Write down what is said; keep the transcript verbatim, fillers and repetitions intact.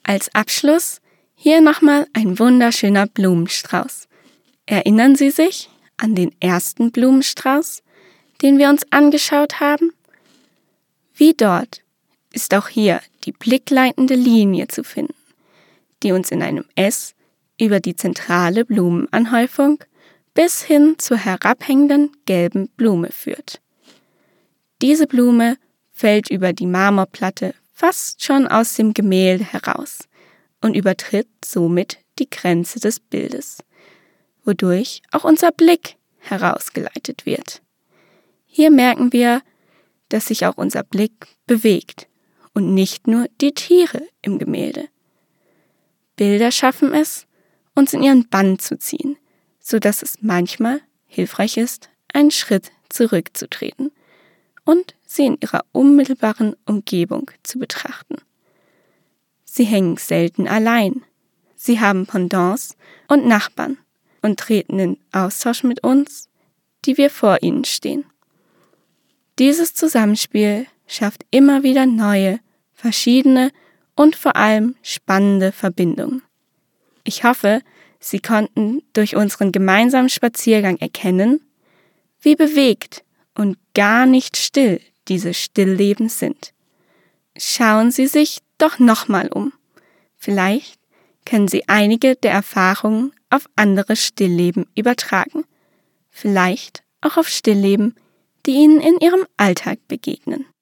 Als Abschluss hier nochmal ein wunderschöner Blumenstrauß. Erinnern Sie sich an den ersten Blumenstrauß, den wir uns angeschaut haben? Wie dort ist auch hier die blickleitende Linie zu finden, die uns in einem S über die zentrale Blumenanhäufung bis hin zur herabhängenden gelben Blume führt. Diese Blume fällt über die Marmorplatte fast schon aus dem Gemälde heraus und übertritt somit die Grenze des Bildes, wodurch auch unser Blick herausgeleitet wird. Hier merken wir, dass sich auch unser Blick bewegt und nicht nur die Tiere im Gemälde. Bilder schaffen es, uns in ihren Bann zu ziehen, sodass es manchmal hilfreich ist, einen Schritt zurückzutreten und sie in ihrer unmittelbaren Umgebung zu betrachten. Sie hängen selten allein. Sie haben Pendants und Nachbarn und treten in Austausch mit uns, die wir vor ihnen stehen. Dieses Zusammenspiel schafft immer wieder neue, verschiedene und vor allem spannende Verbindungen. Ich hoffe, Sie konnten durch unseren gemeinsamen Spaziergang erkennen, wie bewegt und gar nicht still diese Stillleben sind. Schauen Sie sich doch nochmal um. Vielleicht können Sie einige der Erfahrungen auf andere Stillleben übertragen. Vielleicht auch auf Stillleben, die Ihnen in Ihrem Alltag begegnen.